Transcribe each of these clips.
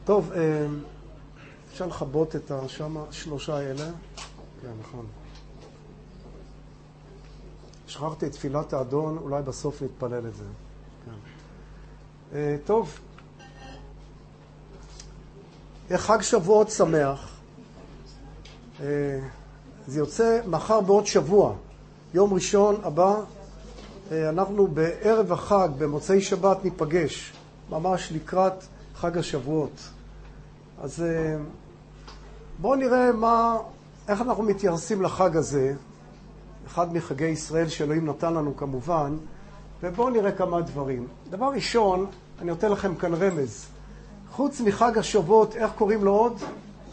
טוב, אפשר לכבות את שם שלושה האלה. כן, נכון. שכחתי את תפילת האדון, אולי בסוף נתפלל את זה. כן. טוב. חג שבועות שמח. זה יוצא מחר בעוד שבוע. יום ראשון הבא, אנחנו בערב החג, במוצאי שבת, ניפגש. ממש לקראת חג השבועות. אז בואו נראה איך אנחנו מתייחסים לחג הזה. אחד מחגי ישראל שאלוהים נתן לנו כמובן. ובואו נראה כמה דברים. דבר ראשון, אני נותן לכם כאן רמז. חוץ מחג השבועות, איך קוראים לו עוד?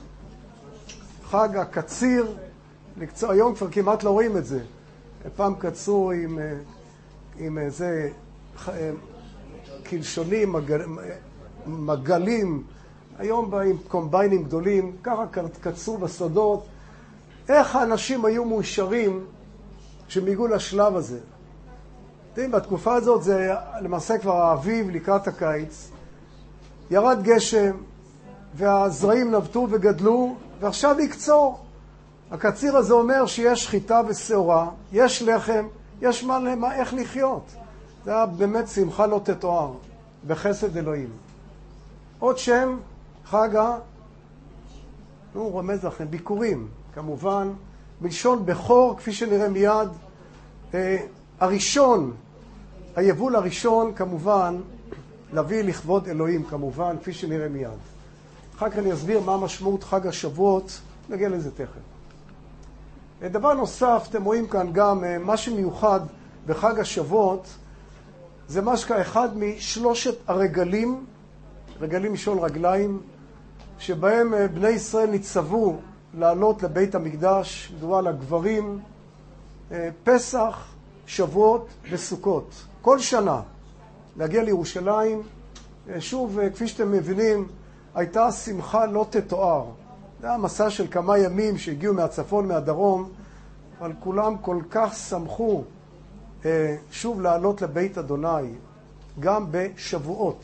חג הקציר. היום כבר כמעט לא רואים את זה. פעם קצרו עם איזה קלשונים, מגלים. היום באים קומביינים גדולים, ככה קצרו בשדות. איך האנשים היו מאושרים שהם הגיעו לשלב הזה? בתקופה הזאת זה למעשה כבר האביב לקראת הקיץ. ירד גשם, והזרעים נבטו וגדלו, ועכשיו יקצור. הקציר הזה אומר שיש חיטה ושעורה, יש לחם, יש איך לחיות. זה היה באמת שמחה לא תתואר, בחסד אלוהים. עוד שם, חג רומז לכם, ביקורים, כמובן, בלשון בכור, כפי שנראה מיד. הראשון, היבול הראשון, כמובן, להביא לכבוד אלוהים, כמובן, כפי שנראה מיד. אחר כך אני אסביר מה משמעות חג השבועות, נגיע לזה תכף. דבר נוסף, אתם רואים כאן גם מה שמיוחד בחג השבועות, זה מה שקרה אחד משלושת הרגלים, רגלים משול רגליים, שבהם בני ישראל ניצבו לעלות לבית המקדש, מדובר על הגברים, פסח, שבועות וסוכות. כל שנה להגיע לירושלים, שוב, כפי שאתם מבינים, הייתה שמחה לא תתואר. זה היה מסע של כמה ימים שהגיעו מהצפון, מהדרום, אבל כולם כל כך שמחו שוב לעלות לבית אדוני, גם בשבועות.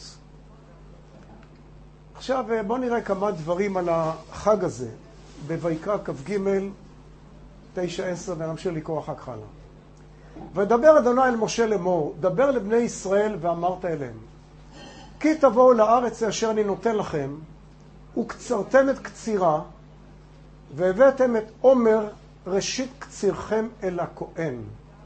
עכשיו בואו נראה כמה דברים על החג הזה, בויקרא כ"ג, 9-10, ונמשיך לקרוא אחר כך הלאה. ודבר אדוני אל משה לאמור, דבר לבני ישראל ואמרת אליהם, כי תבואו לארץ אשר אני נותן לכם, וקצרתם את קצירה, והבאתם את עומר ראשית קצירכם אל הכהן.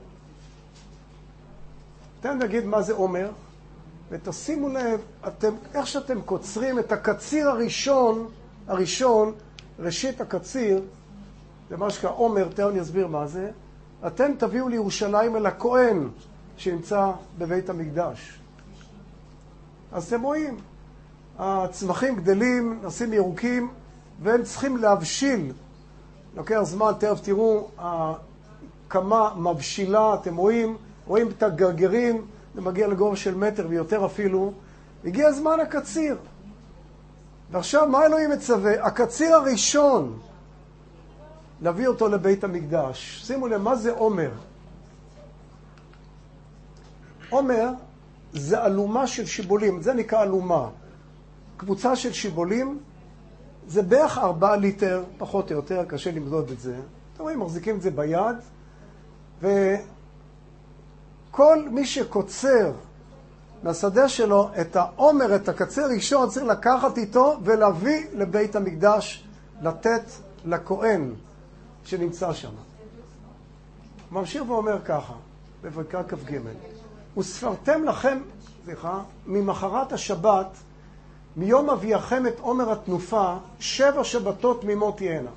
אתם נגיד מה זה עומר, ותשימו לב, איך שאתם קוצרים את הקציר הראשון, ראשית הקציר, זה מה שקרה עומר, תכף אני אסביר מה זה, אתם תביאו לירושלים אל הכהן שנמצא בבית המקדש. אז אתם רואים, הצמחים גדלים, נעשים ירוקים, והם צריכים להבשיל. לוקח זמן, תכף תראו, כמה מבשילה, אתם רואים את הגרגרים, זה מגיע לגובה של מטר ויותר אפילו. הגיע הזמן הקציר. ועכשיו, מה אלוהים מצווה? הקציר הראשון, להביא אותו לבית המקדש. שימו לב, מה זה עומר? עומר זה אלומה של שיבולים, זה נקרא אלומה. קבוצה של שיבולים, זה בערך 4 ליטר, פחות או יותר, קשה למדוד את זה. אתם רואים, מחזיקים את זה ביד, וכל מי שקוצר מהשדה שלו את העומר, את הקציר ראשון, צריך לקחת איתו ולהביא לבית המקדש, לתת לכהן שנמצא שם. ממשיך ואומר ככה, בויקרא כ"ג, וספרתם לכם, ממחרת השבת, מיום אביאכם את עומר התנופה, 7 שבתות תמימות תהיינה.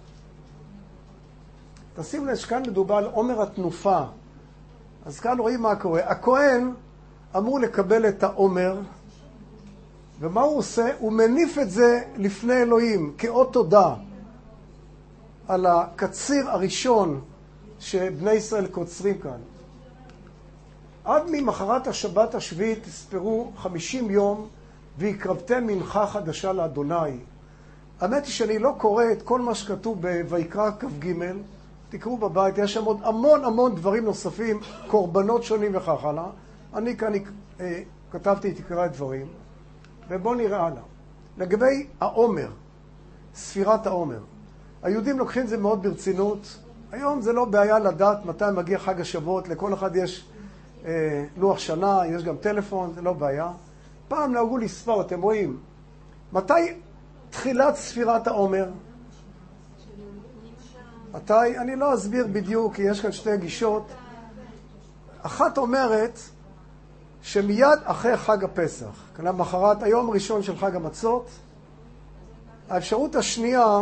תשימו לב שכאן מדובר על עומר התנופה. אז כאן רואים מה קורה. הכהן אמור לקבל את העומר, ומה הוא עושה? הוא מניף את זה לפני אלוהים, כאות תודה, על הקציר הראשון שבני ישראל קוצרים כאן. עד ממחרת השבת השביעית תספרו 50 יום, והקרבתם מנחה חדשה לאדוני. האמת היא שאני לא קורא את כל מה שכתוב בויקרא כ"ג, תקראו בבית, יש שם עוד המון דברים נוספים, קורבנות שונים וכך הלאה. אני כאן כתבתי את עיקרי הדברים, ובואו נראה הלאה. לגבי העומר, ספירת העומר. היהודים לוקחים את זה מאוד ברצינות. היום זה לא בעיה לדעת מתי מגיע חג השבועות. לכל אחד יש לוח שנה, יש גם טלפון, זה לא בעיה. פעם נהגו לספור, אתם רואים. מתי תחילת ספירת העומר? מתי? אני לא אסביר בדיוק, כי יש כאן שתי גישות. אחת אומרת שמיד אחרי חג הפסח, כלומר מחרת היום הראשון של חג המצות. האפשרות השנייה,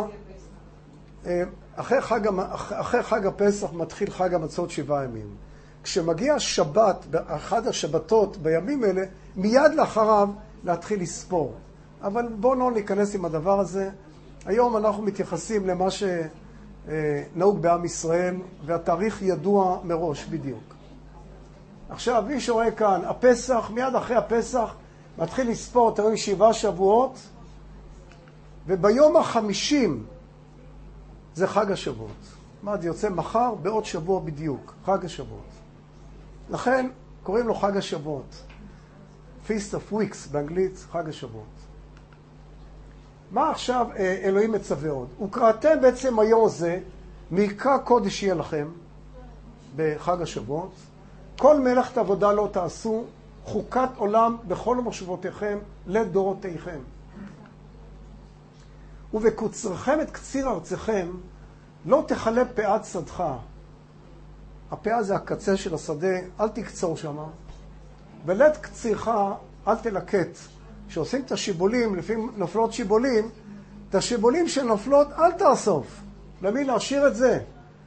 אחרי חג הפסח מתחיל חג המצות 7 ימים. כשמגיע שבת, באחד השבתות בימים אלה, מיד לאחריו להתחיל לספור. אבל בואו לא ניכנס עם הדבר הזה. היום אנחנו מתייחסים למה שנהוג בעם ישראל, והתאריך ידוע מראש בדיוק. עכשיו, מי שרואה כאן, הפסח, מיד אחרי הפסח, מתחיל לספור, אתם רואים 7 שבועות, וביום ה-50 זה חג השבועות. מה, זה יוצא מחר, בעוד שבוע בדיוק, חג השבועות. לכן קוראים לו חג השבועות. Feast of Weeks באנגלית, חג השבועות. מה עכשיו אלוהים מצווה עוד? וקראתם בעצם היום הזה, מקרא קודש יהיה לכם בחג השבועות. כל מלאכת עבודה לא תעשו, חוקת עולם בכל מושבותיכם לדורותיכם. ובקוצרכם את קציר ארציכם, לא תחלה פאת שדך. הפאה זה הקצה של השדה, אל תקצור שם. ולת קצירך, אל תלקט. כשעושים את השיבולים, לפעמים נופלות שיבולים, את השיבולים שנופלות אל תאסוף. למי להשאיר את זה?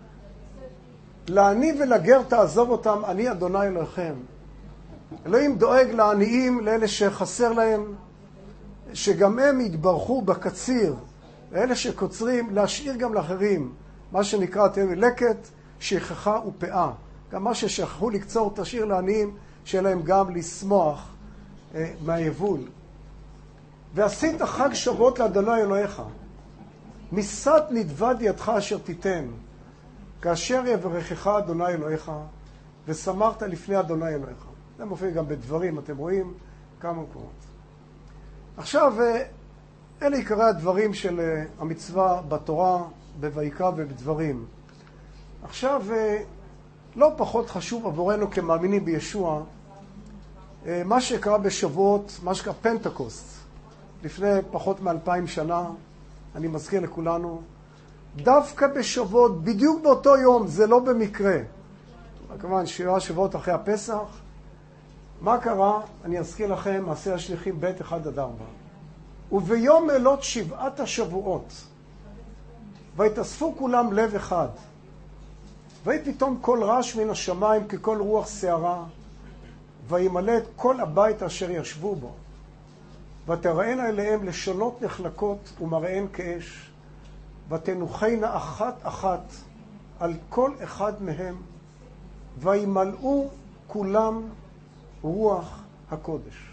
לעני ולגר תעזוב אותם, אני אדוני אלוהיכם. אלוהים דואג לעניים, לאלה שחסר להם, שגם הם יתברכו בקציר. לאלה שקוצרים, להשאיר גם לאחרים. מה שנקרא לקט, שכחה ופאה. גם מה ששכחו לקצור, תשאיר לעניים, שיהיה להם גם לשמוח מהיבול. ועשית חג שבועות לאדוני אלוהיך. משאת נדבד ידך אשר תיתן. כאשר יברכך אדוני אלוהיך, ושמרת לפני אדוני אלוהיך. זה מופיע גם בדברים, אתם רואים כמה מקומות. עכשיו, אלה עיקרי הדברים של המצווה בתורה, בויקרא ובדברים. עכשיו, לא פחות חשוב עבורנו כמאמינים בישוע, מה שקרה בשבועות, מה שקרה פנטקוסט, לפני פחות מ2000 שנה, אני מזכיר לכולנו, דווקא בשבועות, בדיוק באותו יום, זה לא במקרה. כמובן, 7 שבועות אחרי הפסח. מה קרה? אני אזכיר לכם, מעשה השליחים ב' 1-4. וביום מלות 7 השבועות, והתאספו כולם לב אחד. ויהי פתאום קול רעש מן השמיים כקול רוח שערה, וימלא את כל הבית אשר ישבו בו. ותראינה אליהם לשונות נחלקות ומראיהן כאש, ותנוחנה אחת אחת על כל אחד מהם, וימלאו כולם רוח הקודש.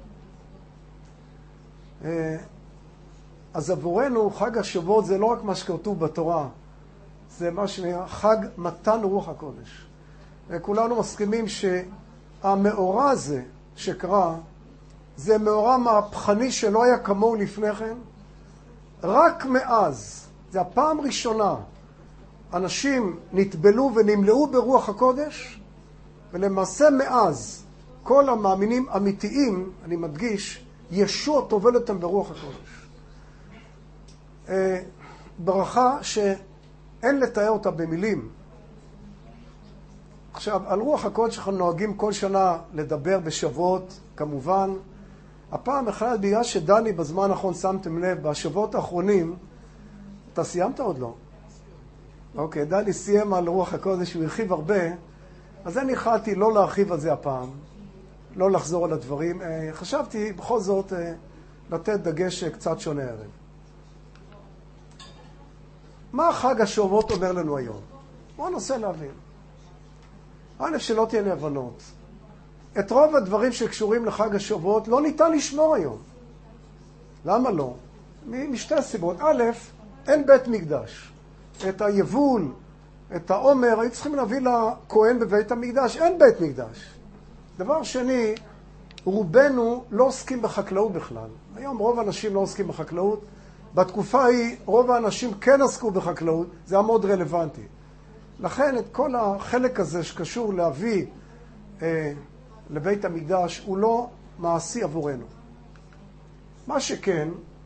אז עבורנו חג השבועות זה לא רק מה שכתוב בתורה, זה מה שנראה חג מתן רוח הקודש. כולנו מסכימים שהמאורע הזה שקרה, זה מאורע מהפכני שלא היה כמוהו לפני כן. רק מאז, זה הפעם ראשונה, אנשים נטבלו ונמלאו ברוח הקודש, ולמעשה מאז, כל המאמינים אמיתיים, אני מדגיש, ישוע טובל אותם ברוח הקודש. ברכה שאין לתאר אותה במילים. עכשיו, על רוח הקודש אנחנו נוהגים כל שנה לדבר בשבועות, כמובן. הפעם אחת, בגלל שדני בזמן האחרון, שמתם לב, בשבועות האחרונים, אתה סיימת עוד לא? אוקיי, דני סיים על רוח הקודש, הוא הרחיב הרבה, אז אני החלטתי לא להרחיב על זה הפעם, לא לחזור על הדברים. חשבתי בכל זאת לתת דגש קצת שונה ערב. מה חג השבועות אומר לנו היום? בואו ננסה להבין. א', שלא תהיה הבנות. את רוב הדברים שקשורים לחג השבועות לא ניתן לשמור היום. למה לא? משתי סיבות. א', אין בית מקדש. את היבול, את העומר, היו צריכים להביא לכהן בבית המקדש. אין בית מקדש. דבר שני, רובנו לא עוסקים בחקלאות בכלל. היום רוב האנשים לא עוסקים בחקלאות. בתקופה ההיא רוב האנשים כן עסקו בחקלאות, זה היה מאוד רלוונטי. לכן את כל החלק הזה שקשור להביא לבית המקדש הוא לא מעשי עבורנו. מה שכן,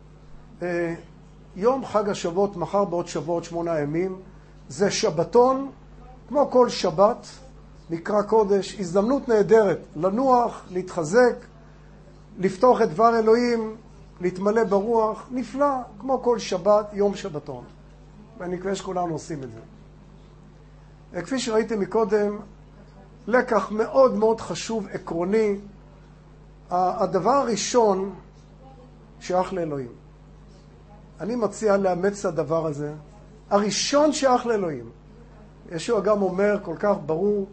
יום חג השבועות, מחר בעוד שבועות 8 ימים, זה שבתון, כמו כל שבת, מקרא קודש, הזדמנות נהדרת לנוח, להתחזק, לפתוח את דבר אלוהים, להתמלא ברוח, נפלא, כמו כל שבת, יום שבתון. ואני מקווה שכולנו עושים את זה. כפי שראיתם מקודם, לקח מאוד מאוד חשוב, עקרוני, הדבר הראשון שייך לאלוהים. אני מציע לאמץ את הדבר הזה. הראשון שייך לאלוהים. ישוע גם אומר כל כך ברור,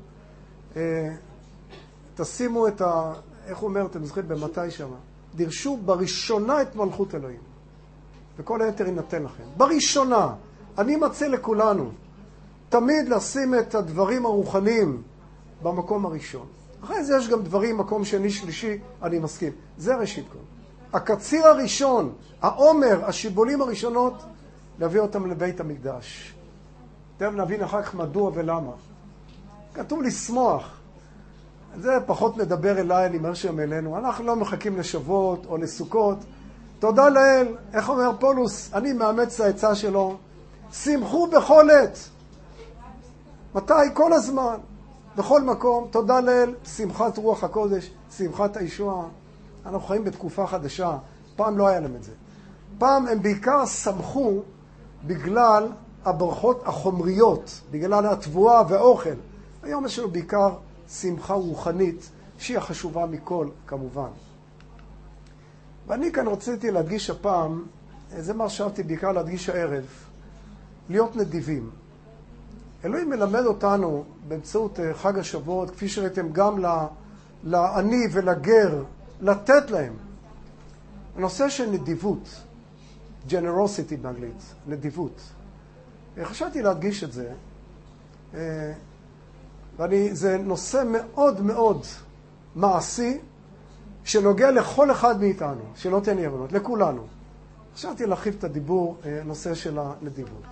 תשימו את איך הוא אומר, אתם זוכרים במתי שמה? דרשו בראשונה את מלכות אלוהים. וכל היתר ינתן לכם. בראשונה, אני מציע לכולנו, תמיד לשים את הדברים הרוחניים במקום הראשון. אחרי זה יש גם דברים, מקום שני, שלישי, אני מסכים. זה ראשית כל. הקציר הראשון, העומר, השיבולים הראשונות, להביא אותם לבית המקדש. תכף נבין אחר כך מדוע ולמה. כתוב לשמוח. זה פחות מדבר אליי, אני אומר שהם אלינו. אנחנו לא מחכים לשבועות או לסוכות. תודה לאל, איך אומר פולוס, אני מאמץ את העצה שלו. שמחו בכל עת. מתי? כל הזמן. בכל מקום, תודה לאל, שמחת רוח הקודש, שמחת הישועה. אנחנו חיים בתקופה חדשה, פעם לא היה להם את זה. פעם הם בעיקר שמחו בגלל הברכות החומריות, בגלל התבואה והאוכל. היום יש לנו בעיקר שמחה רוחנית, שהיא החשובה מכל, כמובן. ואני כאן רציתי להדגיש הפעם, זה מה שאהבתי בעיקר להדגיש הערב, להיות נדיבים. אלוהים מלמד אותנו באמצעות חג השבועות, כפי שראיתם גם לעני ולגר, לתת להם. הנושא של נדיבות, generosity באנגלית, נדיבות. חשבתי להדגיש את זה, זה נושא מאוד מאוד מעשי, שנוגע לכל אחד מאיתנו, שלא תהיה לי הבנות, לכולנו. חשבתי להרחיב את הדיבור, נושא של הנדיבות.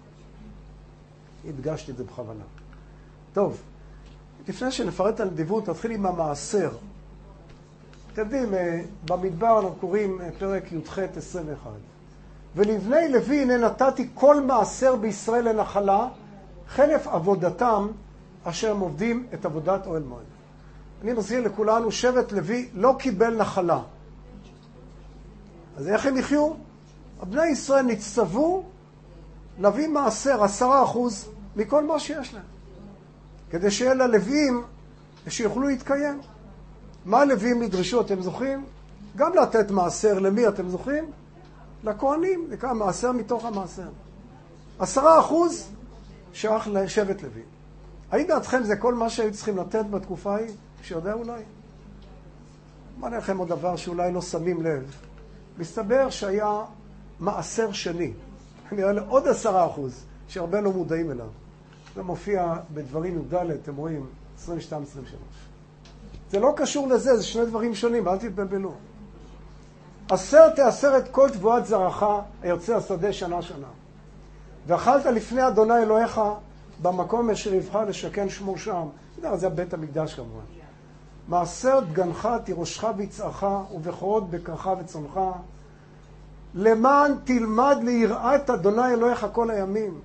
הדגשתי את זה בכוונה. טוב, לפני שנפרט את הנדיבות, נתחיל עם המעשר. אתם יודעים, במדבר אנחנו קוראים פרק י"ח 21. ולבני לוי הנה נתתי כל מעשר בישראל לנחלה, חלף עבודתם אשר הם עובדים את עבודת אוהל מועד. אני מזכיר לכולנו, שבט לוי לא קיבל נחלה. אז איך הם יחיו? בני ישראל נצטוו להביא מעשר 10% מכל מה שיש להם. כדי שיהיה ללוויים שיוכלו להתקיים. מה הלוויים נדרשו, אתם זוכרים? גם לתת מעשר למי, אתם זוכרים? לכהנים, זה כמה מעשר מתוך המעשר. 10% שייך לשבט לוי. האם דעתכם זה כל מה שהיו צריכים לתת בתקופה ההיא? שיודע אולי? מה לכם עוד דבר שאולי לא שמים לב? מסתבר שהיה מעשר שני. נראה לי עוד 10% שהרבה לא מודעים אליו. זה מופיע בדברים י"ד, אתם רואים, 22-23. זה לא קשור לזה, זה שני דברים שונים, אל תתבלבלו. 10 תעשר את כל תבואת זרעך, היוצא השדה שנה שנה. ואכלת לפני אדוני אלוהיך, במקום אשר יבחר לשכן שמו שם. זה בית המקדש כמובן. מעשר דגנך, תירושך ויצעך, ובכורות בקרך וצונך, למען תלמד ליראת אדוני אלוהיך כל הימים.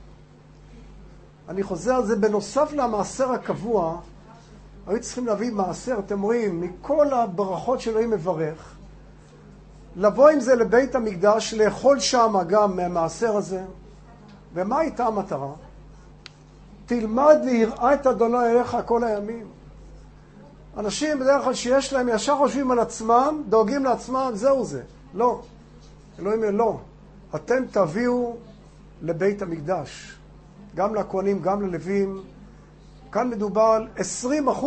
אני חוזר על זה, בנוסף למעשר הקבוע, היו צריכים להביא מעשר, אתם רואים, מכל הברכות שאלוהים מברך, לבוא עם זה לבית המקדש, לאכול שם גם מהמעשר הזה. ומה הייתה המטרה? תלמד ליראת אדוני אלוהיך כל הימים. אנשים בדרך כלל שיש להם ישר חושבים על עצמם, דואגים לעצמם, זהו זה. לא. אלוהים אומר, לא. אתם תביאו לבית המקדש. גם לכהנים, גם ללווים. כאן מדובר על 20%.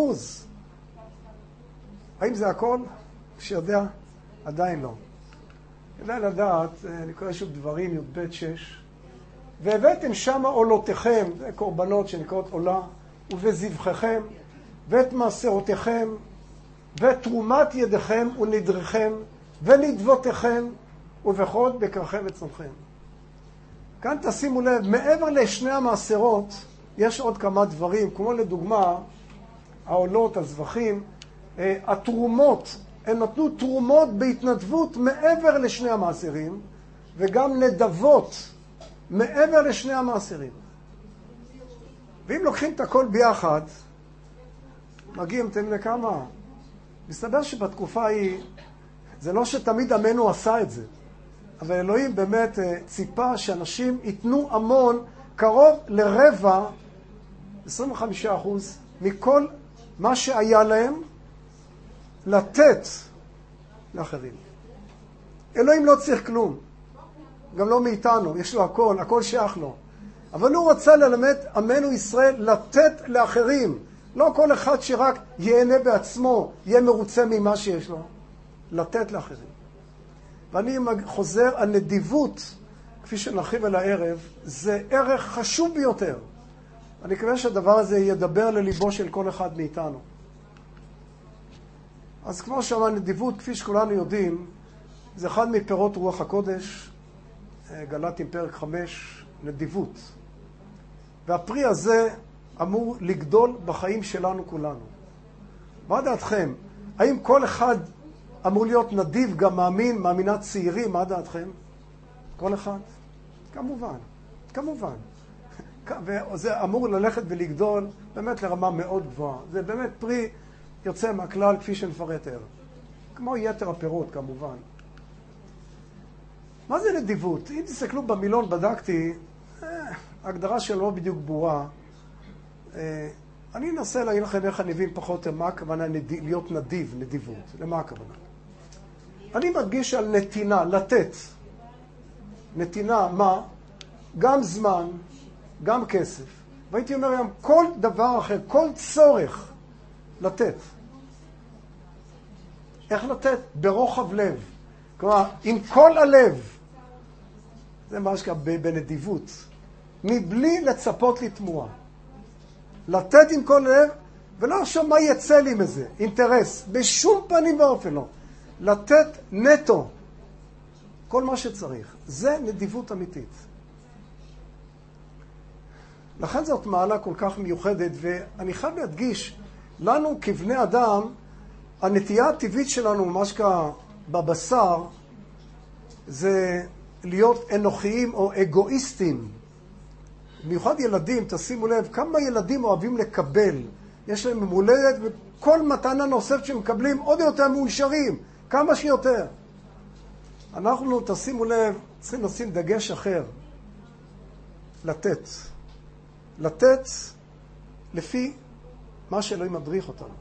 האם זה הכל? שיודע? עדיין לא. כדאי לדעת, אני קורא שוב דברים, י"ב 6. והבאתם שמה עולותיכם, זה קורבנות שנקראות עולה, ובזבחיכם, ואת מעשרותיכם, ותרומת ידיכם ונדריכם ונדבותיכם ובכל בקרכם וצונכם. כאן תשימו לב, מעבר לשני המעשרות, יש עוד כמה דברים, כמו לדוגמה, העולות, הזבחים, התרומות, הם נתנו תרומות בהתנדבות מעבר לשני המעשרים, וגם נדבות מעבר לשני המעשרים. ואם לוקחים את הכל ביחד, מגיעים אתם לכמה? מסתבר שבתקופה ההיא, זה לא שתמיד עמנו עשה את זה, אבל אלוהים באמת ציפה שאנשים ייתנו המון, קרוב לרבע, 25% מכל מה שהיה להם, לתת לאחרים. אלוהים לא צריך כלום, גם לא מאיתנו, יש לו הכל, הכל שייך לו. אבל הוא רצה ללמד עמנו ישראל לתת לאחרים, לא כל אחד שרק ייהנה בעצמו, יהיה מרוצה ממה שיש לו, לתת לאחרים. ואני חוזר, הנדיבות, כפי שנרחיב על הערב, זה ערך חשוב ביותר. אני מקווה שהדבר הזה ידבר לליבו של כל אחד מאיתנו. אז כמו שאמר, נדיבות, כפי שכולנו יודעים, זה אחד מפירות רוח הקודש, גלתיים פרק 5, נדיבות. והפרי הזה אמור לגדול בחיים שלנו כולנו. מה דעתכם? האם כל אחד אמור להיות נדיב, גם מאמין, מאמינת צעירים? מה דעתכם? כל אחד? כמובן, כמובן. וזה אמור ללכת ולגדול באמת לרמה מאוד גבוהה. זה באמת פרי יוצא מהכלל כפי שנפרט הערב. כמו יתר הפירות כמובן. מה זה נדיבות? אם תסתכלו במילון, בדקתי, ההגדרה שלו לא בדיוק ברורה. אני אנסה להגיד לכם איך אני מבין פחות מה הכוונה להיות נדיב, נדיבות. למה הכוונה? אני מרגיש על נתינה, לתת. נתינה, מה? גם זמן, גם כסף. והייתי אומר היום, כל דבר אחר, כל צורך, לתת. איך לתת? ברוחב לב. כלומר, עם כל הלב. זה מה שקרה בנדיבות. מבלי לצפות לתמורה. לתת עם כל לב, ולא עכשיו מה יצא לי מזה. אינטרס. בשום פנים ואופן לא. לתת נטו. כל מה שצריך. זה נדיבות אמיתית. לכן זאת מעלה כל כך מיוחדת, ואני חייב להדגיש, לנו כבני אדם, הנטייה הטבעית שלנו, מה שקרה בבשר, זה להיות אנוכיים או אגואיסטים. במיוחד ילדים, תשימו לב, כמה ילדים אוהבים לקבל. יש להם מולדת, וכל מתנה נוספת שמקבלים עוד יותר מאושרים, כמה שיותר. אנחנו, תשימו לב, צריכים לשים דגש אחר. לתת. לתת לפי מה שאלוהים מדריך אותנו.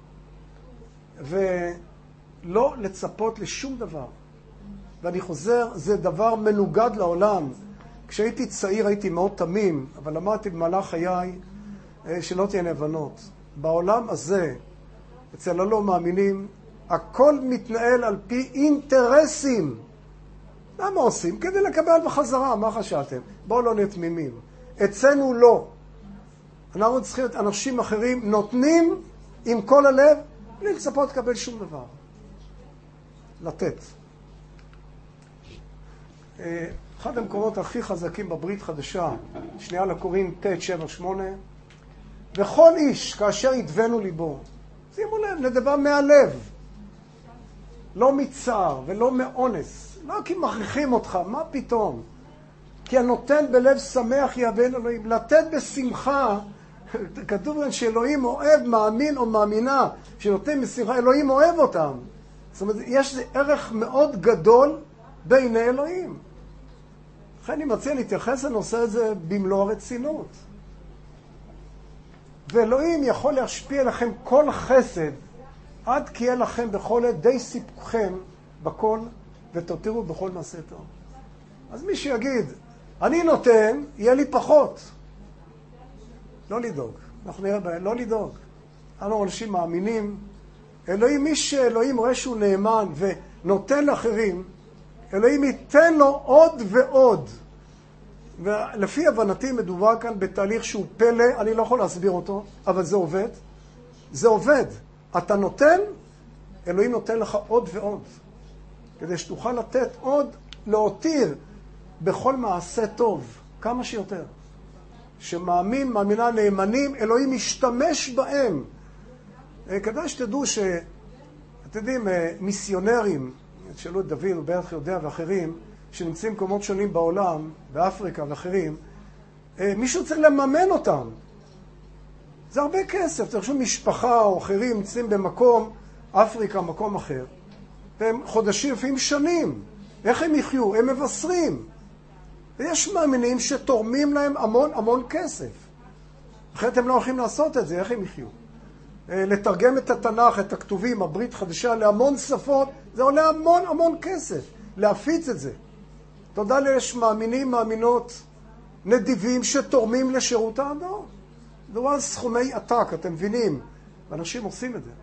ולא לצפות לשום דבר. ואני חוזר, זה דבר מנוגד לעולם. כשהייתי צעיר הייתי מאוד תמים, אבל למדתי במהלך חיי שלא תהיינה הבנות. בעולם הזה, אצל הלא מאמינים, הכל מתנהל על פי אינטרסים. למה עושים? כדי לקבל בחזרה, מה חשבתם? בואו לא נהיה תמימים. אצלנו לא. אנחנו צריכים את אנשים אחרים, נותנים עם כל הלב, בלי לצפות לקבל שום דבר. לתת. אחד המקומות הכי חזקים בברית חדשה, שנייה לקוראים ט7-8, וכל איש כאשר ידבנו ליבו, שימו לב, לדבר מהלב, לא מצער ולא מאונס, לא כי מכריחים אותך, מה פתאום? כי הנותן בלב שמח יאבן אלוהים, לתת בשמחה, כתוב שאלוהים אוהב, מאמין או מאמינה, שנותן בשמחה, אלוהים אוהב אותם. זאת אומרת, יש ערך מאוד גדול בעיני אלוהים. לכן אני מציע להתייחס לנושא הזה במלוא הרצינות. ואלוהים יכול להשפיע לכם כל חסד, עד כי יהיה לכם בכל עת די סיפוקכם בכל, ותותירו בכל מעשה טוב. אז מי שיגיד, אני נותן, יהיה לי פחות. לא לדאוג. אנחנו נראה בהם, לא לדאוג. אנחנו אנשים מאמינים. אלוהים, מי שאלוהים רואה שהוא נאמן ונותן לאחרים, אלוהים ייתן לו עוד ועוד. ולפי הבנתי מדובר כאן בתהליך שהוא פלא, אני לא יכול להסביר אותו, אבל זה עובד. זה עובד. אתה נותן, אלוהים נותן לך עוד ועוד, כדי שתוכל לתת עוד, להותיר בכל מעשה טוב, כמה שיותר. שמאמין, מאמינה, נאמנים, אלוהים משתמש בהם. כדאי שתדעו אתם יודעים, מיסיונרים, תשאלו את דוד ובטח יודע ואחרים, שנמצאים במקומות שונים בעולם, באפריקה ואחרים, מישהו צריך לממן אותם. זה הרבה כסף. תחשבו משפחה או אחרים נמצאים במקום, אפריקה, מקום אחר, והם חודשים, לפעמים שנים. איך הם יחיו? הם מבשרים. ויש מאמינים שתורמים להם המון המון כסף. אחרת הם לא הולכים לעשות את זה, איך הם יחיו? לתרגם את התנ"ך, את הכתובים, הברית חדשה, להמון שפות, זה עולה המון המון כסף. להפיץ את זה. תודה ליש מאמינים, מאמינות, נדיבים שתורמים לשירות האדון. זה לא סכומי עתק, אתם מבינים? ואנשים עושים את זה.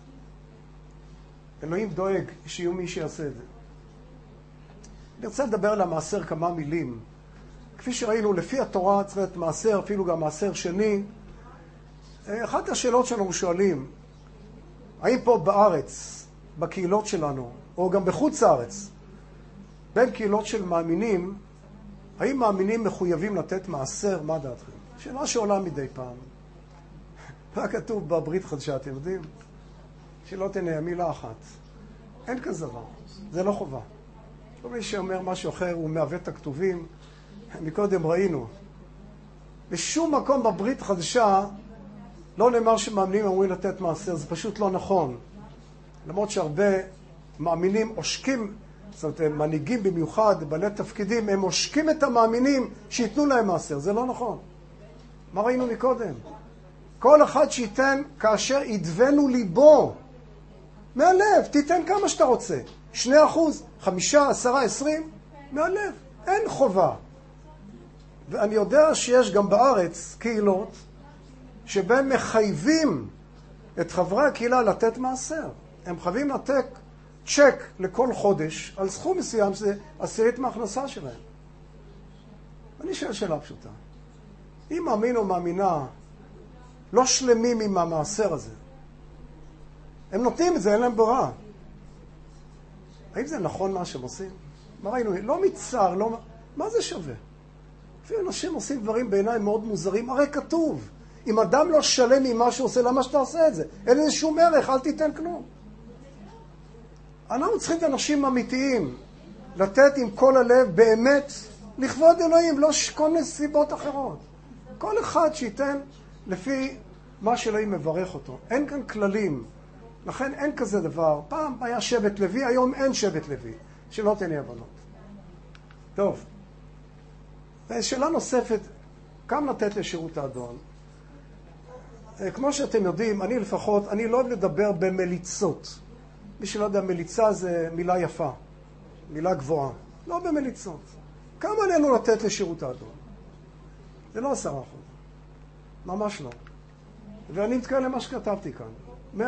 אלוהים דואג שיהיו מי שיעשה את זה. אני רוצה לדבר על המעשר כמה מילים. כפי שראינו, לפי התורה צריך להיות מעשר, אפילו גם מעשר שני. אחת השאלות שאנחנו שואלים, האם פה בארץ, בקהילות שלנו, או גם בחוץ לארץ, בין קהילות של מאמינים, האם מאמינים מחויבים לתת מעשר? מה דעתכם? שאלה שעולה מדי פעם. מה כתוב בברית חדשה, אתם יודעים? שלא תנאה מילה אחת. אין כזה דבר. זה לא חובה. לא מי שאומר משהו אחר, הוא מעוות את הכתובים. מקודם ראינו. בשום מקום בברית חדשה לא נאמר שמאמינים אמורים לתת מעשר. זה פשוט לא נכון. למרות שהרבה מאמינים עושקים, זאת אומרת, הם מנהיגים במיוחד, בעלי תפקידים, הם עושקים את המאמינים שיתנו להם מעשר. זה לא נכון. מה ראינו מקודם? כל אחד שייתן כאשר ידבנו ליבו. מהלב, תיתן כמה שאתה רוצה. 2%, 5, 10, 20, מהלב. אין חובה. ואני יודע שיש גם בארץ קהילות שבהם מחייבים את חברי הקהילה לתת מעשר. הם חייבים לתת צ'ק לכל חודש על סכום מסוים שזה 10% מההכנסה שלהם. אני שואל שאלה פשוטה. אם מאמין או מאמינה לא שלמים עם המעשר הזה, הם נותנים את זה, אין להם ברירה. האם זה נכון מה שהם עושים? מה ראינו? לא מצער, לא... מה זה שווה? לפעמים אנשים עושים דברים בעיניי מאוד מוזרים. הרי כתוב, אם אדם לא שלם עם מה שהוא עושה, למה שאתה עושה את זה? אין איזה שום ערך, אל תיתן כלום. אנחנו צריכים את אנשים אמיתיים, לתת עם כל הלב באמת, לכבוד אלוהים, לא כל מיני סיבות אחרות. כל אחד שייתן לפי מה שאלוהים מברך אותו. אין כאן כללים. לכן אין כזה דבר. פעם היה שבט לוי, היום אין שבט לוי. שלא תהיינה הבנות. טוב. ושאלה נוספת, כמה לתת לשירות האדון? כמו שאתם יודעים, אני לפחות, אני לא אוהב לדבר במליצות. מי שלא יודע, מליצה זה מילה יפה. מילה גבוהה. לא במליצות. כמה עלינו לתת לשירות האדון? זה לא 10%. ממש לא. ואני מתכוון למה שכתבתי כאן. 100%.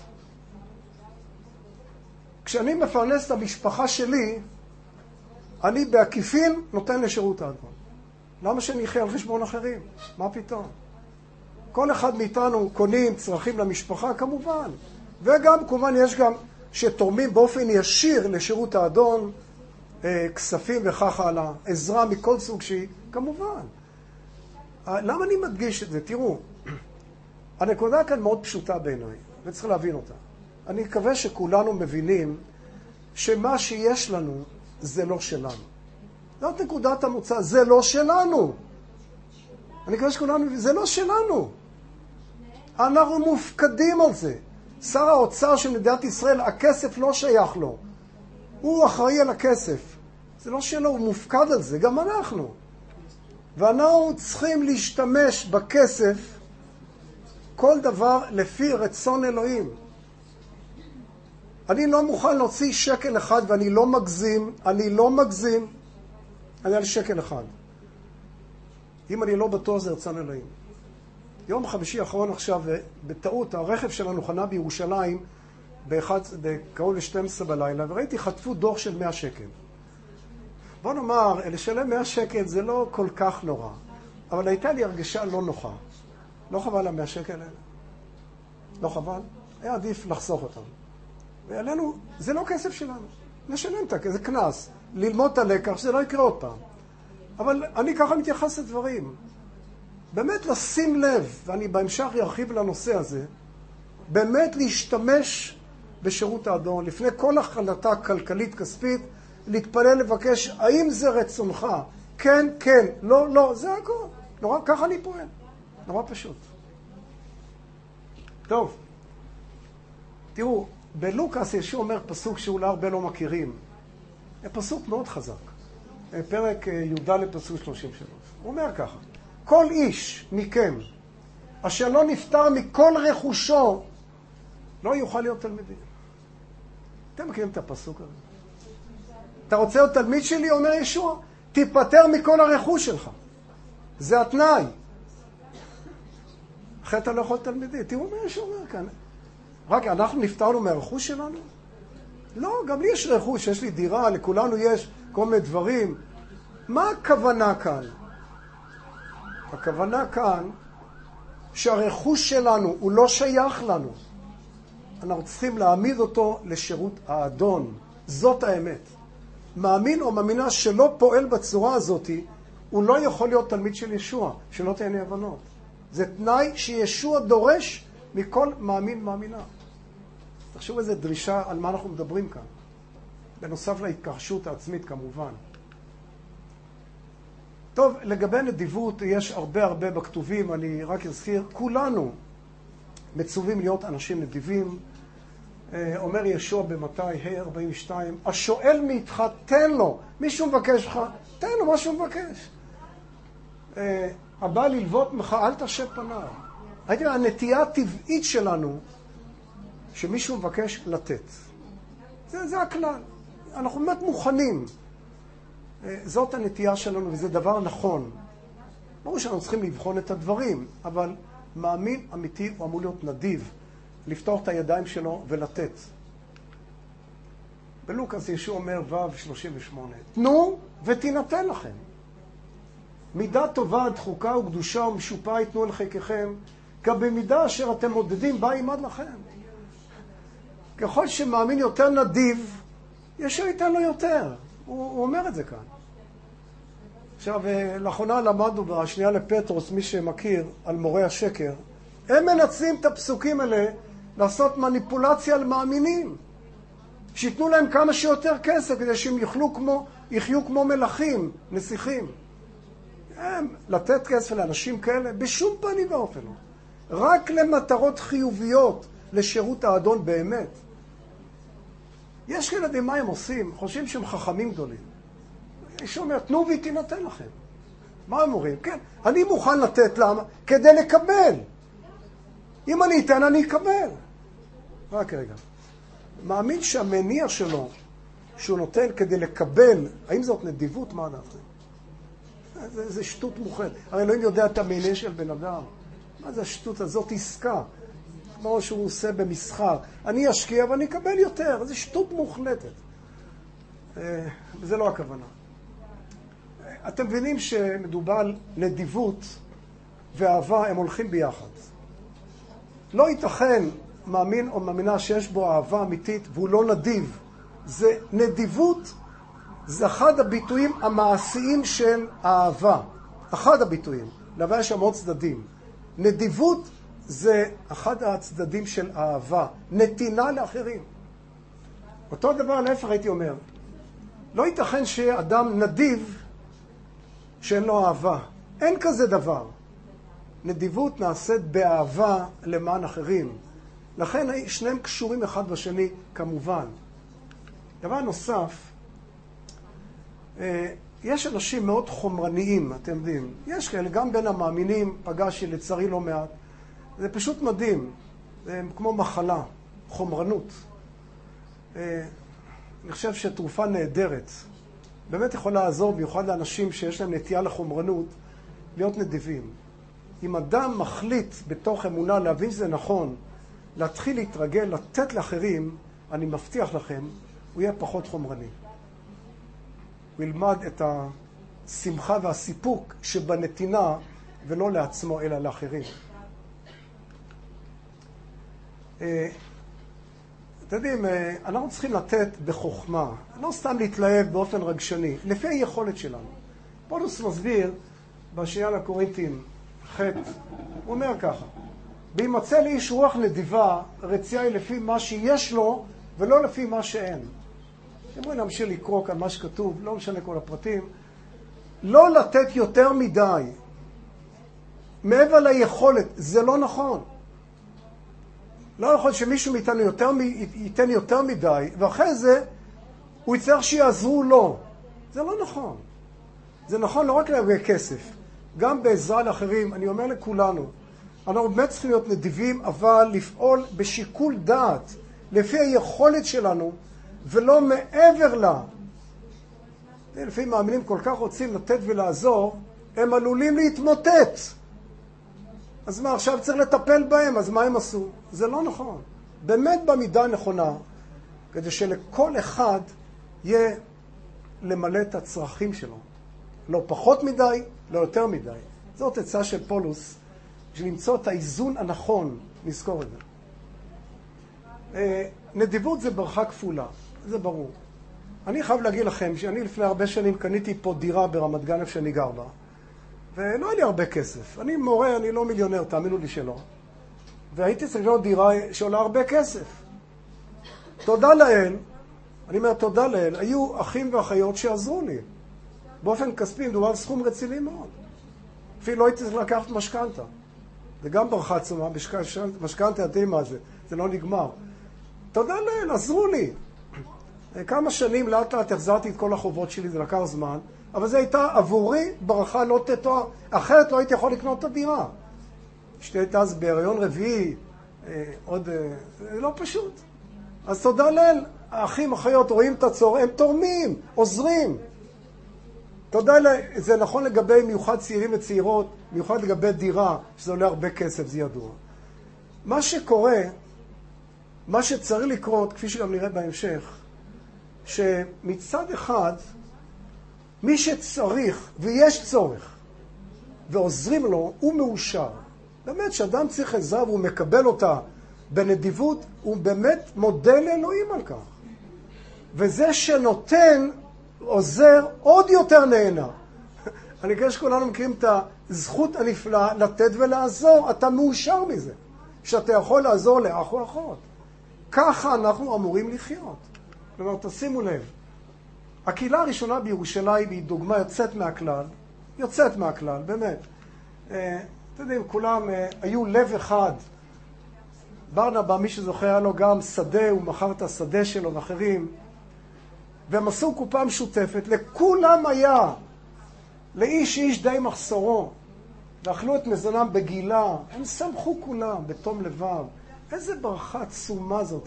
כשאני מפרנס את המשפחה שלי, אני בעקיפין נותן לשירות האדון. למה שאני אחיה על חשבון אחרים? מה פתאום? כל אחד מאיתנו קונים צרכים למשפחה, כמובן. וגם, כמובן, יש גם שתורמים באופן ישיר לשירות האדון, כספים וכך הלאה, עזרה מכל סוג שהיא, כמובן. למה אני מדגיש את זה? תראו, הנקודה כאן מאוד פשוטה בעיניי, וצריך להבין אותה. אני מקווה שכולנו מבינים שמה שיש לנו זה לא שלנו. זאת נקודת המוצא, זה לא שלנו. אני מקווה שכולנו מבינים, זה לא שלנו. אנחנו מופקדים על זה. שר האוצר של מדינת ישראל, הכסף לא שייך לו. הוא אחראי על הכסף. זה לא שלו, הוא מופקד על זה, גם אנחנו. ואנחנו צריכים להשתמש בכסף כל דבר לפי רצון אלוהים. אני לא מוכן להוציא שקל אחד, ואני לא מגזים, אני על שקל אחד. אם אני לא בטוח, זה רצון אלוהים. יום חמישי האחרון עכשיו, בטעות, הרכב שלנו חנה בירושלים, קרוב ל-12 בלילה, וראיתי חטפו דוח של 100 שקל. בוא נאמר, לשלם 100 שקל זה לא כל כך נורא, אבל הייתה לי הרגשה לא נוחה. לא חבל ה-100 שקל האלה? לא חבל? היה עדיף לחסוך אותם. ועלינו, זה לא כסף שלנו. נשלם את הכסף, זה כנס. ללמוד את הלקח, שזה לא יקרה עוד פעם. אבל אני ככה מתייחס לדברים. באמת לשים לב, ואני בהמשך ירחיב לנושא הזה, באמת להשתמש בשירות האדון, לפני כל החלטה כלכלית כספית, להתפלל לבקש, האם זה רצונך? כן, כן, לא, לא, זה הכל. נורא, ככה אני פועל. נורא פשוט. טוב, תראו, בלוקאס ישוע אומר פסוק שאולי הרבה לא מכירים. זה פסוק מאוד חזק. פרק י"ד פסוק 33. הוא אומר ככה, כל איש מכם, אשר לא נפטר מכל רכושו, לא יוכל להיות תלמידים. אתם מכירים את הפסוק הזה? אתה רוצה להיות תלמיד שלי? אומר ישוע, תיפטר מכל הרכוש שלך. זה התנאי. אחרי אתה לא יכול תלמידי. תראו מה ישוע אומר כאן. רק אנחנו נפטרנו מהרכוש שלנו? לא, גם לי יש רכוש, יש לי דירה, לכולנו יש כל מיני דברים. מה הכוונה כאן? הכוונה כאן שהרכוש שלנו הוא לא שייך לנו. אנחנו צריכים להעמיד אותו לשירות האדון. זאת האמת. מאמין או מאמינה שלא פועל בצורה הזאת, הוא לא יכול להיות תלמיד של ישוע, שלא תהיינה הבנות. זה תנאי שישוע דורש מכל מאמין מאמינה. תחשבו איזו דרישה על מה אנחנו מדברים כאן. בנוסף להתכחשות העצמית כמובן. טוב, לגבי נדיבות יש הרבה בכתובים, אני רק אזכיר, כולנו מצווים להיות אנשים נדיבים. אומר ישוע במתי ה-42, השואל מאיתך תן לו, מישהו מבקש לך, תן לו מה שהוא מבקש. הבא ללוות ממך, אל תשב פניו. הייתי אומר, הנטייה הטבעית שלנו, שמישהו מבקש לתת. זה הכלל. אנחנו באמת מוכנים. זאת הנטייה שלנו, וזה דבר נכון. ברור שאנחנו צריכים לבחון את הדברים, אבל מאמין אמיתי הוא אמור להיות נדיב, לפתוח את הידיים שלו ולתת. בלוקאס ישוע אומר ו' 38, תנו ותינתן לכם. מידה טובה, דחוקה וקדושה ומשופעה יתנו אל חלקכם, גם במידה אשר אתם מודדים בא עמד לכם. ככל שמאמין יותר נדיב, ישוע ייתן לו יותר. הוא אומר את זה כאן. עכשיו, לאחרונה למדנו בשנייה לפטרוס, מי שמכיר, על מורה השקר. הם מנצלים את הפסוקים האלה לעשות מניפולציה על מאמינים. שיתנו להם כמה שיותר כסף כדי שהם יחיו כמו מלכים, נסיכים. הם לתת כסף לאנשים כאלה בשום פנים ואופן. רק למטרות חיוביות לשירות האדון באמת. יש ילדים מה הם עושים? חושבים שהם חכמים גדולים. יש אומר, תנו ותינתן לכם. מה הם אומרים? כן, אני מוכן לתת למה? כדי לקבל. אם אני אתן, אני אקבל. רק רגע. מאמין שהמניע שלו, שהוא נותן כדי לקבל, האם זאת נדיבות? מה אנחנו? זה שטות מוחלטת. הרי אלוהים יודע את המניע של בן אדם. מה זה השטות הזאת? עסקה. כמו שהוא עושה במסחר. אני אשקיע ואני אקבל יותר. זה שטות מוחלטת. וזה לא הכוונה. אתם מבינים שמדובר על נדיבות ואהבה, הם הולכים ביחד. לא ייתכן מאמין או מאמינה שיש בו אהבה אמיתית והוא לא נדיב. זה נדיבות, זה אחד הביטויים המעשיים של אהבה. אחד הביטויים. לאהבה יש שם עוד צדדים. נדיבות זה אחד הצדדים של אהבה. נתינה לאחרים. אותו דבר להפך הייתי אומר. לא ייתכן שאדם נדיב שאין לו אהבה. אין כזה דבר. נדיבות נעשית באהבה למען אחרים. לכן שניהם קשורים אחד בשני כמובן. דבר נוסף, יש אנשים מאוד חומרניים, אתם יודעים. יש כאלה, גם בין המאמינים, פגשתי לצערי לא מעט. זה פשוט מדהים. זה כמו מחלה, חומרנות. אני חושב שתרופה נהדרת. באמת יכולה לעזור, במיוחד לאנשים שיש להם נטייה לחומרנות, להיות נדיבים. אם אדם מחליט בתוך אמונה להבין שזה נכון, להתחיל להתרגל, לתת לאחרים, אני מבטיח לכם, הוא יהיה פחות חומרני. הוא ילמד את השמחה והסיפוק שבנתינה, ולא לעצמו אלא לאחרים. אתם יודעים, אנחנו צריכים לתת בחוכמה, לא סתם להתלהב באופן רגשני, לפי היכולת שלנו. פולוס מסביר בשנייה לקורינתים ח', הוא אומר ככה, בהימצא לאיש רוח נדיבה, רצייה היא לפי מה שיש לו ולא לפי מה שאין. אתם רואים, נמשיך לקרוא כאן מה שכתוב, לא משנה כל הפרטים, לא לתת יותר מדי, מעבר ליכולת, זה לא נכון. לא נכון שמישהו מאיתנו ייתן יותר מדי, ואחרי זה הוא יצטרך שיעזרו לו. זה לא נכון. זה נכון לא רק להרבה כסף, גם בעזרה לאחרים. אני אומר לכולנו, אנחנו באמת צריכים להיות נדיבים, אבל לפעול בשיקול דעת, לפי היכולת שלנו, ולא מעבר לה. לפעמים מאמינים כל כך רוצים לתת ולעזור, הם עלולים להתמוטט. אז מה, עכשיו צריך לטפל בהם, אז מה הם עשו? זה לא נכון. באמת במידה נכונה, כדי שלכל אחד יהיה למלא את הצרכים שלו. לא פחות מדי, לא יותר מדי. זאת עצה של פולוס, בשביל למצוא את האיזון הנכון, נזכור את זה. נדיבות זה ברכה כפולה, זה ברור. אני חייב להגיד לכם שאני לפני הרבה שנים קניתי פה דירה ברמת גן, איפה שאני גר בה. ולא היה לי הרבה כסף. אני מורה, אני לא מיליונר, תאמינו לי שלא. והייתי צריך לקנות דירה שעולה הרבה כסף. תודה לאל, אני אומר תודה לאל, היו אחים ואחיות שעזרו לי. באופן כספי מדובר על סכום רציני מאוד. אפילו לא הייתי צריך לקחת משכנתה. זה גם ברכה עצומה, משכנתה, אתם מה זה, זה לא נגמר. תודה לאל, עזרו לי. כמה שנים לאט לאט החזרתי את כל החובות שלי, זה לקח זמן, אבל זה הייתה עבורי ברכה לא תתואר, אחרת לא הייתי יכול לקנות את הדירה. אשתי הייתה אז בהיריון רביעי, זה לא פשוט. אז תודה לאל, האחים, אחיות, רואים את הצור, הם תורמים, עוזרים. תודה לאל, זה נכון לגבי מיוחד צעירים וצעירות, מיוחד לגבי דירה, שזה עולה הרבה כסף, זה ידוע. מה שקורה, מה שצריך לקרות, כפי שגם נראה בהמשך, שמצד אחד, מי שצריך ויש צורך ועוזרים לו, הוא מאושר. באמת שאדם צריך עזרה והוא מקבל אותה בנדיבות, הוא באמת מודה לאלוהים על כך. וזה שנותן, עוזר, עוד יותר נהנה. אני חושב שכולנו מכירים את הזכות הנפלאה לתת ולעזור. אתה מאושר מזה, שאתה יכול לעזור לאח או אחות. ככה אנחנו אמורים לחיות. כלומר, תשימו לב, הקהילה הראשונה בירושלים היא דוגמה יוצאת מהכלל, באמת. אתם יודעים, כולם היו לב אחד. ברנבא, מי שזוכר, היה לו גם שדה, הוא מכר את השדה שלו ואחרים. והם עשו קופה משותפת, לכולם היה, לאיש איש די מחסורו. ואכלו את מזונם בגילה, הם שמחו כולם בתום לבב. איזה ברכה עצומה זאת.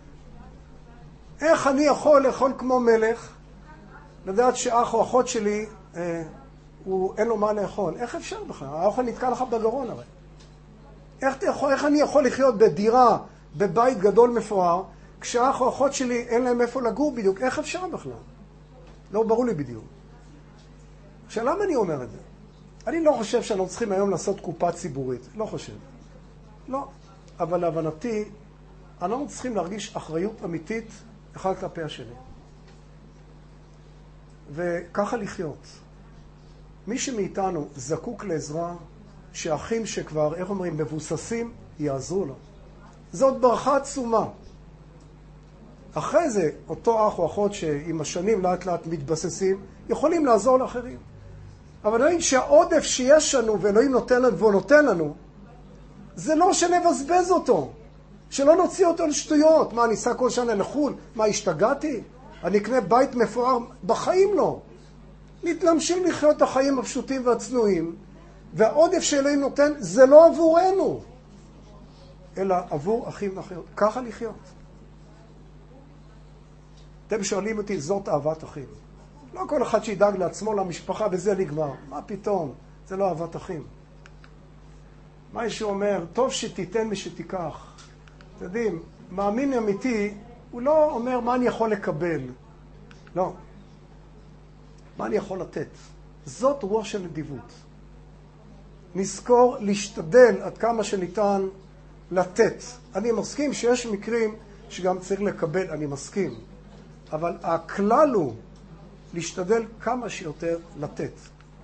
איך אני יכול לאכול כמו מלך, לדעת שאח או אחות שלי, אין לו מה לאכול? איך אפשר בכלל? האוכל נתקע לך בגרון הרי. איך אני יכול לחיות בדירה, בבית גדול מפואר, כשאח או אחות שלי אין להם איפה לגור בדיוק? איך אפשר בכלל? לא ברור לי בדיוק. עכשיו, למה אני אומר את זה? אני לא חושב שאנחנו צריכים היום לעשות קופה ציבורית. לא חושב. לא. אבל להבנתי, אנחנו צריכים להרגיש אחריות אמיתית אחד כלפי השני. וככה לחיות. מי שמאיתנו זקוק לעזרה, שאחים שכבר, איך אומרים, מבוססים, יעזרו לו. זאת ברכה עצומה. אחרי זה, אותו אח או אחות שעם השנים לאט לאט מתבססים, יכולים לעזור לאחרים. אבל נגיד שהעודף שיש לנו ואלוהים נותן לנו והוא נותן לנו, זה לא שנבזבז אותו. שלא נוציא אותו לשטויות. מה, אני אסע כל שנה לחול? מה, השתגעתי? אני אקנה בית מפואר? בחיים לא. נמשיך לחיות את החיים הפשוטים והצנועים, והעודף שאלוהים נותן זה לא עבורנו, אלא עבור אחים ואחיות. ככה לחיות. אתם שואלים אותי, זאת אהבת אחים. לא כל אחד שידאג לעצמו, למשפחה, וזה נגמר. מה פתאום? זה לא אהבת אחים. מה ישו אומר? טוב שתיתן משתיקח. אתם יודעים, מאמין אמיתי, הוא לא אומר מה אני יכול לקבל. לא. מה אני יכול לתת? זאת רוח של נדיבות. נזכור להשתדל עד כמה שניתן לתת. אני מסכים שיש מקרים שגם צריך לקבל, אני מסכים. אבל הכלל הוא להשתדל כמה שיותר לתת.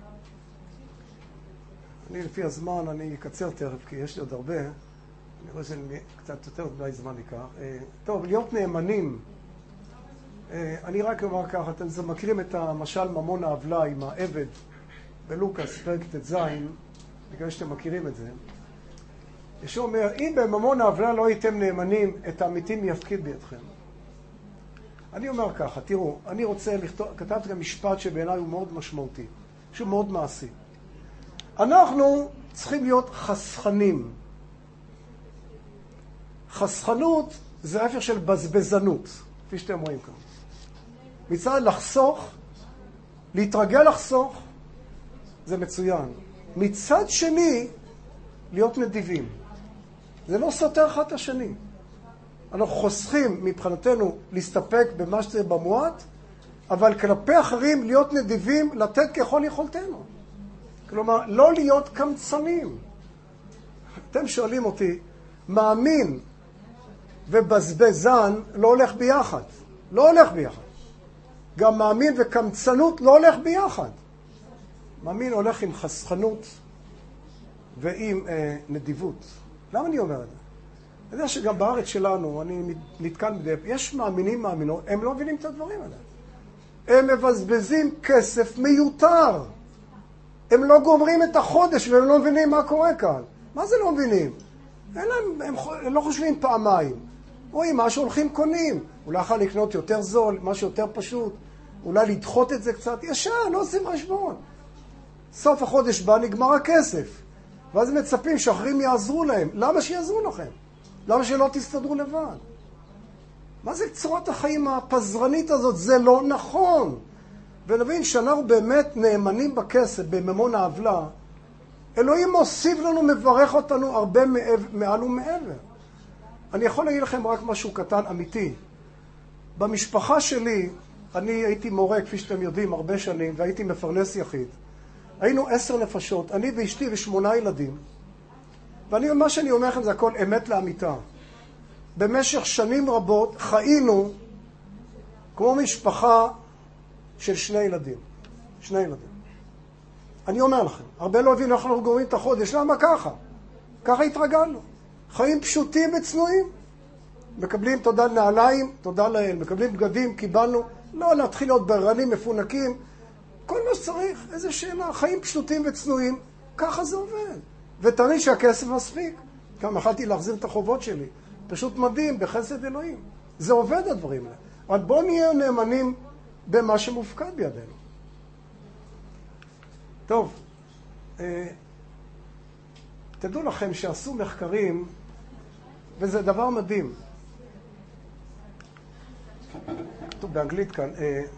אני לפי הזמן, אני אקצר תכף, כי יש לי עוד הרבה. אני רואה שאני קצת יותר מדי זמן ייקח. טוב, להיות נאמנים. אני רק אומר ככה, אתם מכירים את המשל ממון העוולה עם העבד בלוקאס, פרק ט"ז, בגלל שאתם מכירים את זה. ישוע אומר, אם בממון העוולה לא הייתם נאמנים, את האמיתים יפקיד בידכם. אני אומר ככה, תראו, אני רוצה לכתוב, כתבתי גם משפט שבעיניי הוא מאוד משמעותי, שהוא מאוד מעשי. אנחנו צריכים להיות חסכנים. חסכנות זה ההפך של בזבזנות, כפי שאתם רואים כאן. מצד לחסוך, להתרגל לחסוך, זה מצוין. מצד שני, להיות נדיבים. זה לא סותר אחד את השני. אנחנו חוסכים מבחינתנו להסתפק במה שזה במועט, אבל כלפי אחרים להיות נדיבים, לתת ככל יכולתנו. כלומר, לא להיות קמצנים. אתם שואלים אותי, מאמין ובזבזן לא הולך ביחד. לא הולך ביחד. גם מאמין וקמצנות לא הולך ביחד. מאמין הולך עם חסכנות ועם נדיבות. למה אני אומר את זה? אני יודע שגם בארץ שלנו, אני נתקל מדי, יש מאמינים מאמינות, הם לא מבינים את הדברים האלה. הם מבזבזים כסף מיותר. הם לא גומרים את החודש והם לא מבינים מה קורה כאן. מה זה לא מבינים? הם לא חושבים פעמיים. רואים, מה שהולכים קונים. אולי יכול לקנות יותר זול, משהו יותר פשוט. אולי לדחות את זה קצת. ישר, לא עושים חשבון. סוף החודש בא, נגמר הכסף. ואז הם מצפים שאחרים יעזרו להם. למה שיעזרו לכם? למה שלא תסתדרו לבד? מה זה צורת החיים הפזרנית הזאת? זה לא נכון. ונבין שאנחנו באמת נאמנים בכסף, בממון העוולה. אלוהים מוסיף לנו, מברך אותנו הרבה מעל ומעבר. אני יכול להגיד לכם רק משהו קטן, אמיתי. במשפחה שלי, אני הייתי מורה, כפי שאתם יודעים, הרבה שנים, והייתי מפרנס יחיד. היינו 10 נפשות, אני ואשתי ו8 ילדים. ומה שאני אומר לכם זה הכל אמת לאמיתה. במשך שנים רבות חיינו כמו משפחה של 2 ילדים. 2 ילדים. אני אומר לכם, הרבה לא הבינו איך אנחנו גומרים את החודש. למה ככה? ככה התרגלנו. חיים פשוטים וצנועים. מקבלים תודה נעליים, תודה לאל. מקבלים בגדים, קיבלנו. לא להתחיל להיות בררנים, מפונקים. כל מה שצריך, איזה שאלה. חיים פשוטים וצנועים. ככה זה עובד. ותמיד שהכסף מספיק. גם יכלתי להחזיר את החובות שלי. פשוט מדהים, בחסד אלוהים. זה עובד הדברים האלה. אבל בואו נהיה נאמנים במה שמופקד בידינו. טוב, תדעו לכם שעשו מחקרים, וזה דבר מדהים. כתוב באנגלית כאן,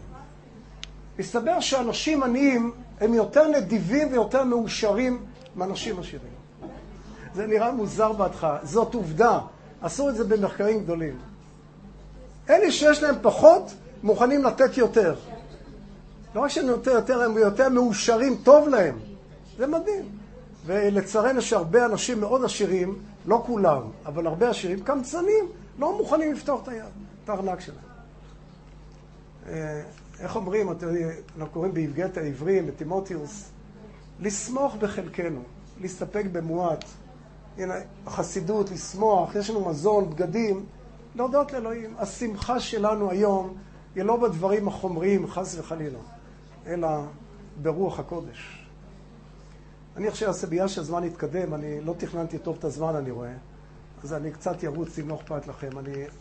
מסתבר שאנשים עניים הם יותר נדיבים ויותר מאושרים מאנשים עשירים. זה נראה מוזר בהתחלה, זאת עובדה. עשו את זה במחקרים גדולים. אלה שיש להם פחות, מוכנים לתת יותר. לא רק שהם יותר, הם יותר מאושרים, טוב להם. זה מדהים. ולצערנו שהרבה אנשים מאוד עשירים, לא כולם, אבל הרבה עשירים, קמצנים, לא מוכנים לפתוח את היד, את הארנק שלהם. איך אומרים, אנחנו קוראים בהפגת העברים, בטימותיוס, לסמוך בחלקנו, להסתפק במועט. הנה, החסידות, לשמוח, יש לנו מזון, בגדים, להודות לאלוהים. השמחה שלנו היום היא לא בדברים החומריים, חס וחלילה, אלא ברוח הקודש. אני עכשיו אעשה בגלל שהזמן יתקדם, אני לא תכננתי טוב את הזמן, אני רואה. אז אני קצת ירוץ, אם לא אכפת לכם.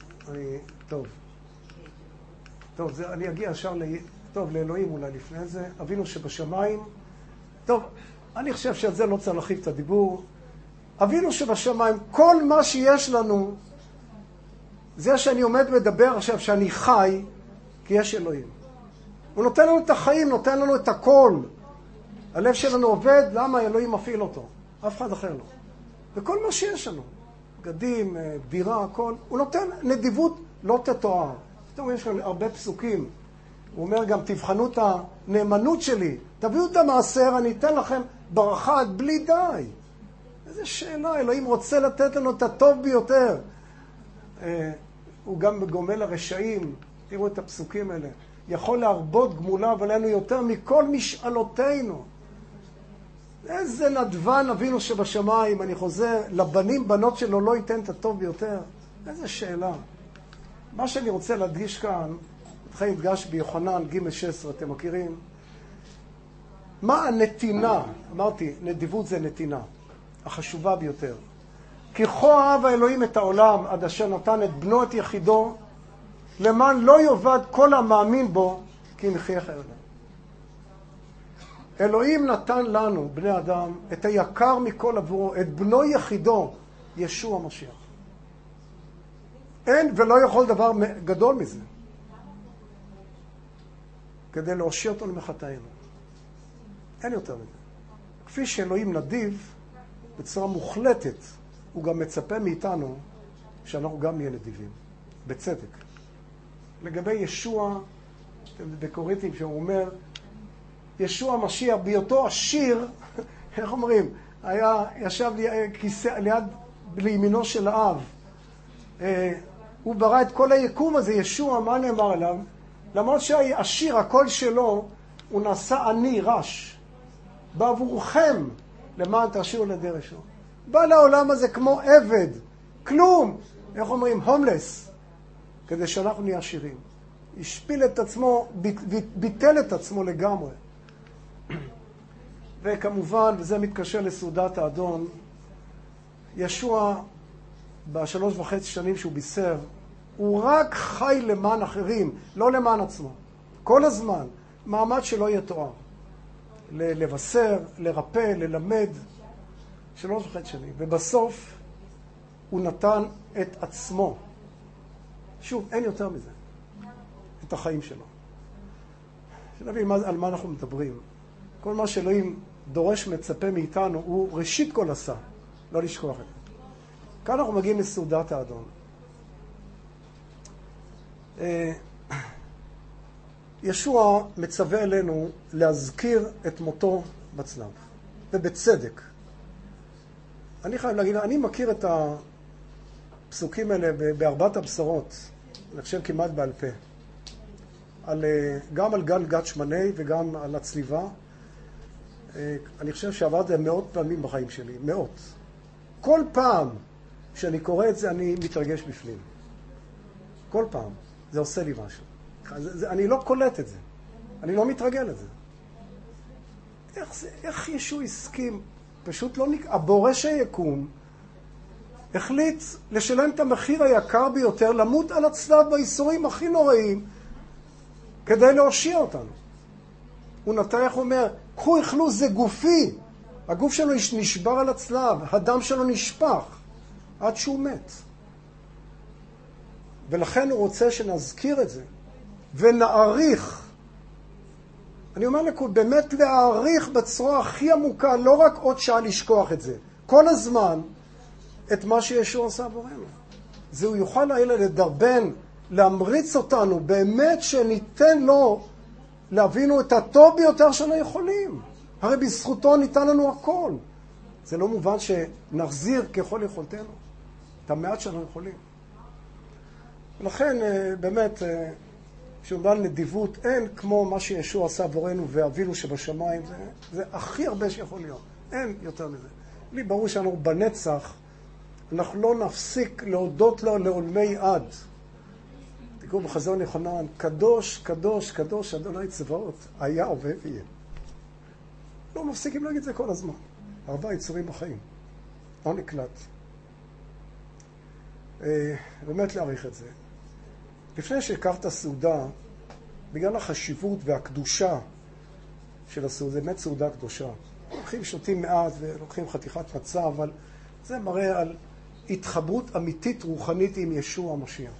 טוב, אני אגיע ישר לאלוהים אולי לפני זה. אבינו שבשמיים. טוב, אני חושב שעל זה לא צריך להרחיב את הדיבור. אבינו שבשמיים, כל מה שיש לנו, זה שאני עומד מדבר עכשיו, שאני חי, כי יש אלוהים. הוא נותן לנו את החיים, נותן לנו את הכל. הלב שלנו עובד, למה אלוהים מפעיל אותו? אף אחד אחר לא. וכל מה שיש לנו, בגדים, דירה, הכל, הוא נותן נדיבות לא תתואר. פתאום יש לנו הרבה פסוקים. הוא אומר גם, תבחנו את הנאמנות שלי, תביאו את המעשר, אני אתן לכם ברכה בלי די. איזה שאלה, אלוהים רוצה לתת לנו את הטוב ביותר. הוא גם גומל הרשעים. תראו את הפסוקים האלה. יכול להרבות גמוליו עלינו יותר מכל משאלותינו. איזה נדבן אבינו שבשמיים, אני חוזר, לבנים, בנות שלו לא ייתן את הטוב ביותר. איזה שאלה. מה שאני רוצה להדגיש כאן, לכן הדגש ביוחנן ג' 16, אתם מכירים? מה הנתינה? אמרתי, נדיבות זה נתינה, החשובה ביותר. כי כה אהב האלוהים את העולם עד אשר נתן את בנו את יחידו, למען לא יאבד כל המאמין בו, כי יחיה חיי עולם. אלוהים נתן לנו, בני אדם, את היקר מכל עבורו, את בנו יחידו, ישוע המשיח. אין ולא יכול דבר גדול מזה, כדי להושיע אותו למחטאינו. אין יותר מזה. כפי שאלוהים נדיב, בצורה מוחלטת, הוא גם מצפה מאיתנו שאנחנו גם נהיה נדיבים, בצדק. לגבי ישוע, בקוריתים שהוא אומר, ישוע המשיח, בהיותו עשיר, איך אומרים, ישב ליד לימינו של האב. הוא ברא את כל היקום הזה, ישוע, מה נאמר עליו? למרות שהעשיר, הקול שלו, הוא נעשה עני, רש. בעבורכם, למען תעשירו לידי רשעו. בא לעולם הזה כמו עבד, כלום, איך אומרים, הומלס, כדי שאנחנו נהיה עשירים. השפיל את עצמו, ביטל את עצמו לגמרי. וכמובן, וזה מתקשר לסעודת האדון, ישוע, ב3.5 שנים שהוא בישר, הוא רק חי למען אחרים, לא למען עצמו. כל הזמן, מעמד שלא יהיה תואר. לבשר, לרפא, ללמד, 3.5 שנים. ובסוף הוא נתן את עצמו. שוב, אין יותר מזה. את החיים שלו. שנבין על מה אנחנו מדברים. כל מה שאלוהים דורש מצפה מאיתנו הוא ראשית כל עשה. לא לשכוח את זה. כאן אנחנו מגיעים לסעודת האדון. ישוע מצווה אלינו להזכיר את מותו בצלב. ובצדק. אני חייב להגיד, אני מכיר את הפסוקים האלה בארבעת הבשרות. אני חושב כמעט בעל פה. גם על גל גת שמני וגם על הצליבה. אני חושב שעברתי מאות פעמים בחיים שלי. מאות. כל פעם שאני קורא את זה, אני מתרגש בפנים. כל פעם. זה עושה לי משהו. אני לא קולט את זה. אני לא מתרגל את זה. איך ישוע הסכים? פשוט לא הבורא שיקום החליט לשלם את המחיר היקר ביותר, למות על הצלב באיסורים הכי נוראים, כדי להושיע אותנו. הוא נתן, איך הוא אומר, קחו אכלו, זה גופי. הגוף שלו נשבר על הצלב, הדם שלו נשפך, עד שהוא מת. ולכן הוא רוצה שנזכיר את זה, ונעריך. אני אומר לכם, באמת להעריך בצורה הכי עמוקה, לא רק עוד שעה לשכוח את זה, כל הזמן, את מה שישוע עשה עבורנו. זה הוא יוכל לדרבן, להמריץ אותנו, באמת שניתן לו להבינו את הטוב ביותר שאנו יכולים. הרי בזכותו ניתן לנו הכל. זה לא מובן שנחזיר ככל יכולתנו את המעט שאנו יכולים. ולכן באמת, כשאומר נדיבות, אין כמו מה שישוע עשה עבורנו ואבינו שבשמיים, זה הכי הרבה שיכול להיות. אין יותר מזה. לי ברור שאנחנו בנצח, אנחנו לא נפסיק להודות לו לעולמי עד. תקראו בחזון יוחנן, קדוש, קדוש, קדוש, אדוני צבאות, היה הווה ויהיה. לא מפסיקים להגיד זה כל הזמן. 4 יצורים בחיים. לא נקלט. באמת להעריך את זה. לפני שהכרת הסעודה, בגלל החשיבות והקדושה של הסעודה, זה באמת סעודה קדושה. לוקחים שותים מעט ולוקחים חתיכת מצה, אבל זה מראה על התחברות אמיתית רוחנית עם ישוע המשיח.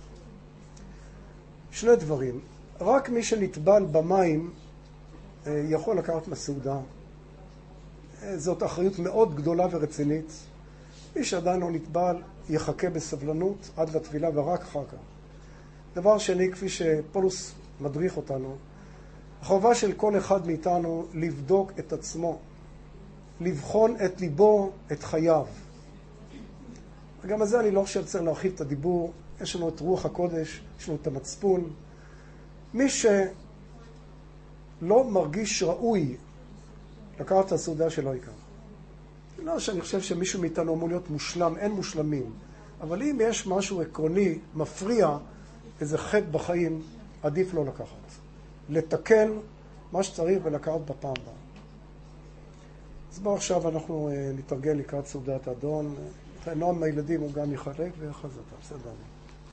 2 דברים. רק מי שנטבל במים יכול לקחת מהסעודה. זאת אחריות מאוד גדולה ורצינית. מי שעדיין לא נטבל יחכה בסבלנות עד לתפילה ורק אחר כך. דבר שני, כפי שפולוס מדריך אותנו, החובה של כל אחד מאיתנו לבדוק את עצמו, לבחון את ליבו, את חייו. וגם על זה אני לא חושב צריך להרחיב את הדיבור, יש לנו את רוח הקודש, יש לנו את המצפון. מי שלא מרגיש ראוי לקחת את הסעודה שלא ייקח. לא שאני חושב שמישהו מאיתנו אמור להיות מושלם, אין מושלמים. אבל אם יש משהו עקרוני, מפריע, איזה חטא בחיים, עדיף לא לקחת. לתקן מה שצריך ולקחת בפעם הבאה. אז בואו עכשיו אנחנו נתרגל לקראת סעודת האדון. נועם מהילדים הוא גם יחלק ואחרי זה אתה, בסדר.